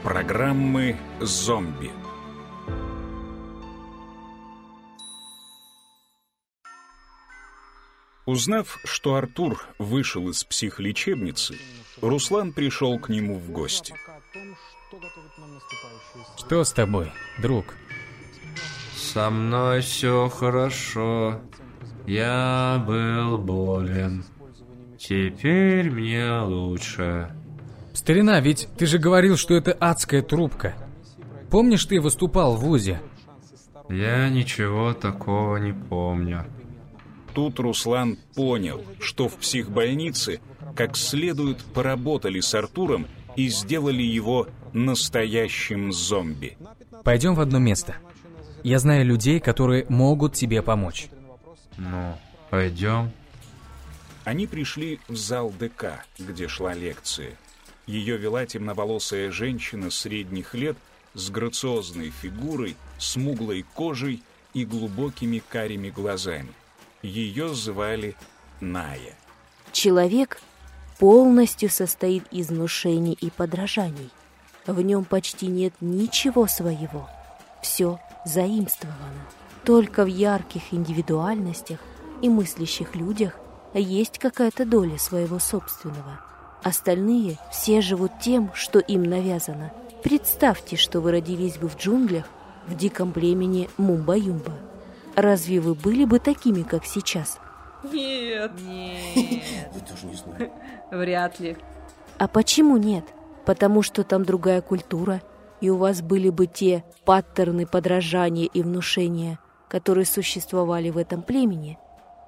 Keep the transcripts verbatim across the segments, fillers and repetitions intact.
Программы «Зомби». Узнав, что Артур вышел из психлечебницы, Руслан пришел к нему в гости. Что с тобой, друг? Со мной все хорошо. Я был болен. Теперь мне лучше. Старина, ведь ты же говорил, что это адская трубка. Помнишь, ты выступал в вузе? Я ничего такого не помню. Тут Руслан понял, что в психбольнице как следует поработали с Артуром и сделали его настоящим зомби. Пойдем в одно место. Я знаю людей, которые могут тебе помочь. Ну, пойдем. Они пришли в зал ДК, где шла лекция. Ее вела темноволосая женщина средних лет с грациозной фигурой, смуглой кожей и глубокими карими глазами. Ее звали Ная. Человек полностью состоит из внушений и подражаний. В нем почти нет ничего своего. Все заимствовано. Только в ярких индивидуальностях и мыслящих людях есть какая-то доля своего собственного. Остальные все живут тем, что им навязано. Представьте, что вы родились бы в джунглях в диком племени Мумба-Юмба. Разве вы были бы такими, как сейчас? Нет. Нет. Вы тоже не знаете. Вряд ли. А почему нет? Потому что там другая культура, и у вас были бы те паттерны подражания и внушения, которые существовали в этом племени.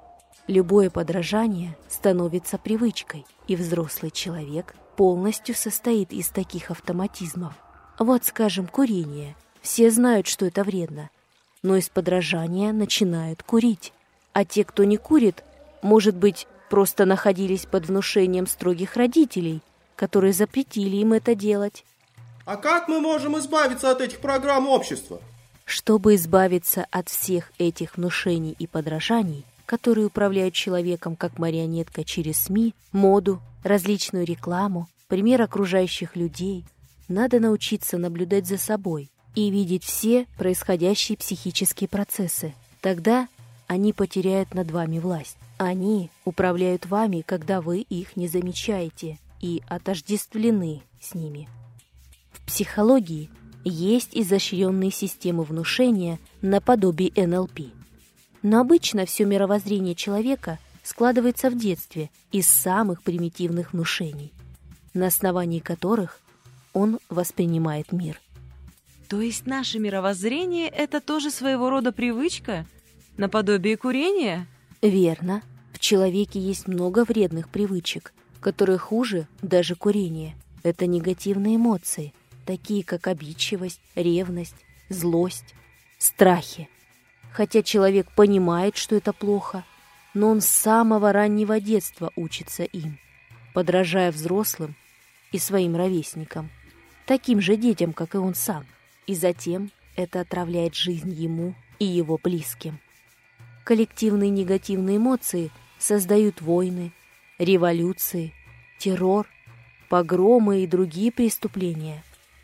Любое подражание становится привычкой, и взрослый человек полностью состоит из таких автоматизмов. Вот, скажем, курение. Все знают, что это вредно, но из подражания начинают курить. А те, кто не курит, может быть, просто находились под внушением строгих родителей, которые запретили им это делать. А как мы можем избавиться от этих программ общества? Чтобы избавиться от всех этих внушений и подражаний, которые управляют человеком как марионетка через СМИ, моду, различную рекламу, пример окружающих людей, надо научиться наблюдать за собой и видеть все происходящие психические процессы. Тогда они потеряют над вами власть. Они управляют вами, когда вы их не замечаете и отождествлены с ними. В психологии есть изощренные системы внушения наподобие эн эл пи. Но обычно все мировоззрение человека складывается в детстве из самых примитивных внушений, на основании которых он воспринимает мир. То есть наше мировоззрение — это тоже своего рода привычка? Наподобие курения? Верно. В человеке есть много вредных привычек, которые хуже даже курения. Это негативные эмоции, такие как обидчивость, ревность, злость, страхи. Хотя человек понимает, что это плохо, но он с самого раннего детства учится им, подражая взрослым и своим ровесникам, таким же детям, как и он сам. И затем это отравляет жизнь ему и его близким. Коллективные негативные эмоции создают войны, революции, террор, погромы и другие преступления.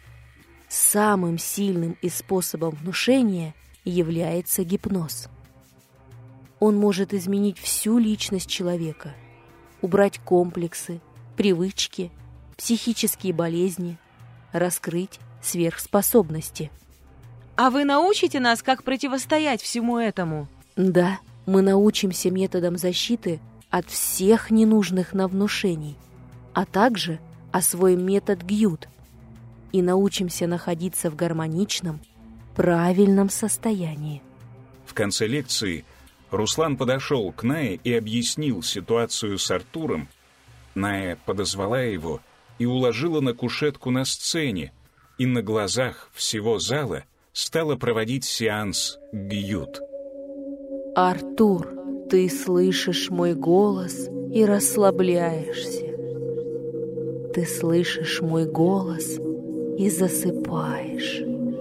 Самым сильным из способов внушения является гипноз. Он может изменить всю личность человека, убрать комплексы, привычки, психические болезни, раскрыть сверхспособности. А вы научите нас, как противостоять всему этому? Да, мы научимся методам защиты от всех ненужных нам внушений, а также освоим метод Гьют и научимся находиться в гармоничном, правильном состоянии. В конце лекции Руслан подошел к Нае и объяснил ситуацию с Артуром. Ная подозвала его и уложила на кушетку на сцене, и на глазах всего зала стала проводить сеанс Гьют. «Артур, ты слышишь мой голос и расслабляешься. Ты слышишь мой голос и засыпаешь.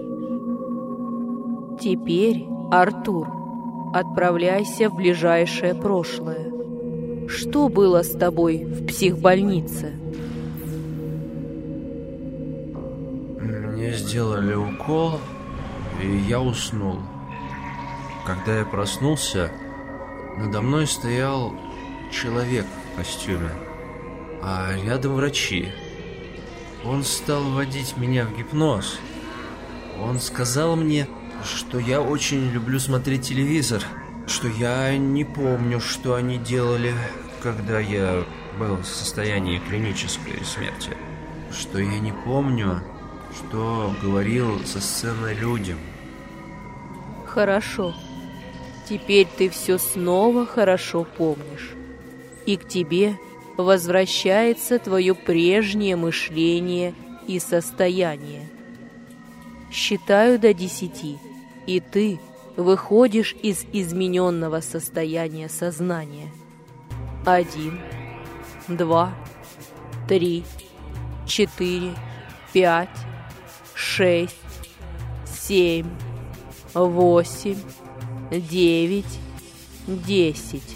Теперь, Артур, отправляйся в ближайшее прошлое. Что было с тобой в психбольнице?» сделали укол, и я уснул. Когда я проснулся, надо мной стоял человек в костюме, а рядом врачи. Он стал вводить меня в гипноз. Он сказал мне, что я очень люблю смотреть телевизор, что я не помню, что они делали, когда я был в состоянии клинической смерти, что я не помню, что говорил со сцены людям. Хорошо. Теперь ты все снова хорошо помнишь. И к тебе возвращается твое прежнее мышление и состояние. Считаю до десяти, и ты выходишь из измененного состояния сознания. Один, два, три, четыре, пять, шесть, семь, восемь, девять, десять.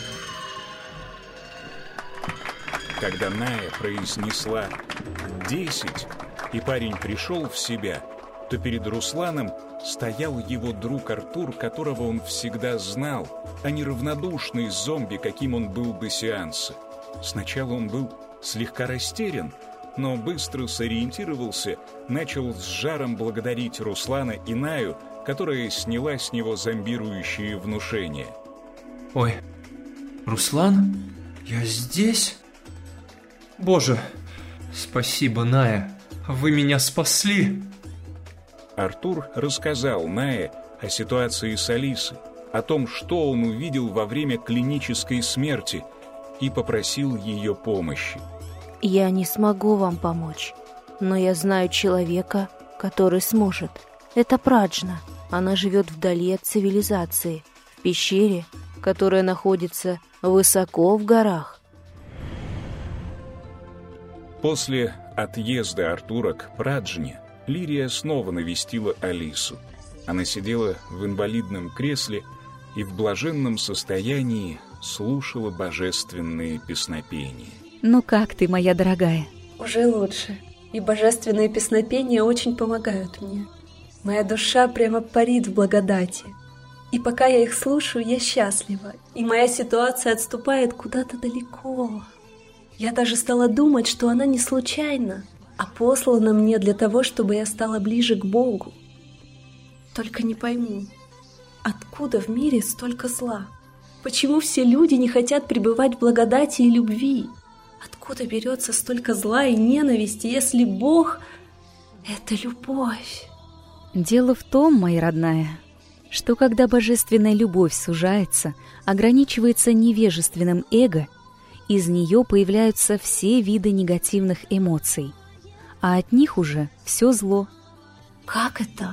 Когда Ная произнесла «десять», и парень пришел в себя, то перед Русланом стоял его друг Артур, которого он всегда знал, а не равнодушный зомби, каким он был до сеанса. Сначала он был слегка растерян, но быстро сориентировался, начал с жаром благодарить Руслана и Наю, которая сняла с него зомбирующие внушения. Ой, Руслан? Я здесь? Боже, спасибо, Ная, вы меня спасли. Артур рассказал Нае о ситуации с Алисой, о том, что он увидел во время клинической смерти, и попросил ее помощи. Я не смогу вам помочь, но я знаю человека, который сможет. Это Праджна. Она живет вдали от цивилизации, в пещере, которая находится высоко в горах. После отъезда Артура к Праджне Лирия снова навестила Алису. Она сидела в инвалидном кресле и в блаженном состоянии слушала божественные песнопения. Ну как ты, моя дорогая? Уже лучше. И божественные песнопения очень помогают мне. Моя душа прямо парит в благодати. И пока я их слушаю, я счастлива. И моя ситуация отступает куда-то далеко. Я даже стала думать, что она не случайна, а послана мне для того, чтобы я стала ближе к Богу. Только не пойму, откуда в мире столько зла? Почему все люди не хотят пребывать в благодати и любви? Откуда берется столько зла и ненависти, если Бог — это любовь? Дело в том, моя родная, что когда божественная любовь сужается, ограничивается невежественным эго, из нее появляются все виды негативных эмоций, а от них уже все зло. Как это?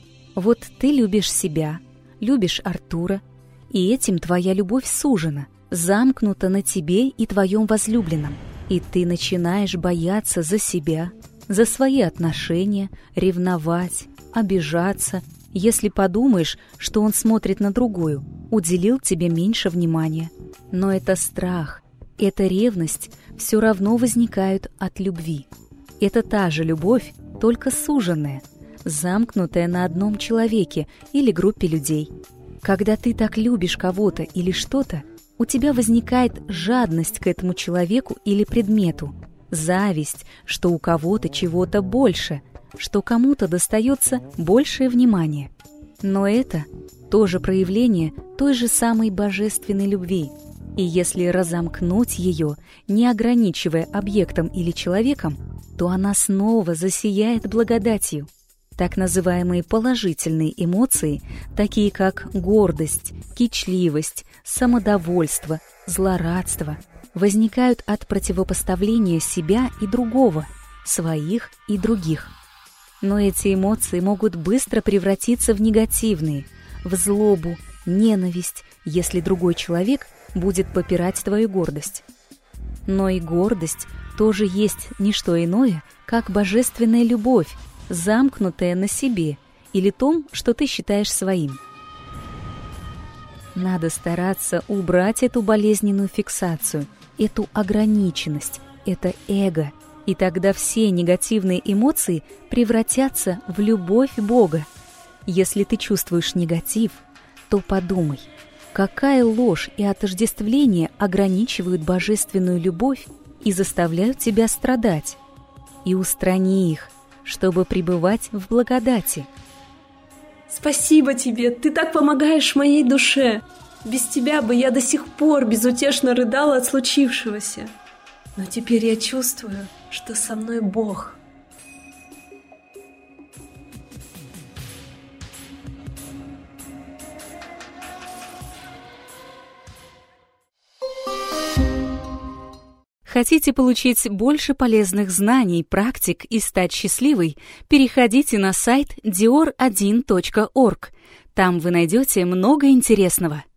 Вот ты любишь себя, любишь Артура, и этим твоя любовь сужена, замкнута на тебе и твоем возлюбленном, и ты начинаешь бояться за себя, за свои отношения, ревновать, обижаться, если подумаешь, что он смотрит на другую, уделил тебе меньше внимания. Но это страх, это ревность все равно возникают от любви. Это та же любовь, только суженная, замкнутая на одном человеке или группе людей. Когда ты так любишь кого-то или что-то, у тебя возникает жадность к этому человеку или предмету, зависть, что у кого-то чего-то больше, что кому-то достается большее внимание. Но это тоже проявление той же самой божественной любви. И если разомкнуть ее, не ограничивая объектом или человеком, то она снова засияет благодатью. Так называемые положительные эмоции, такие как гордость, кичливость, самодовольство, злорадство, возникают от противопоставления себя и другого, своих и других. Но эти эмоции могут быстро превратиться в негативные, в злобу, ненависть, если другой человек будет попирать твою гордость. Но и гордость тоже есть не что иное, как божественная любовь, замкнутая на себе или том, что ты считаешь своим. Надо стараться убрать эту болезненную фиксацию, эту ограниченность, это эго, И тогда все негативные эмоции превратятся в любовь Бога. Если ты чувствуешь негатив, то подумай, какая ложь и отождествление ограничивают божественную любовь и заставляют тебя страдать. И устрани их, чтобы пребывать в благодати. Спасибо тебе, ты так помогаешь моей душе. Без тебя бы я до сих пор безутешно рыдала от случившегося. Но теперь я чувствую, что со мной Бог. Хотите получить больше полезных знаний, практик и стать счастливой? Переходите на сайт диор один точка орг. Там вы найдете много интересного.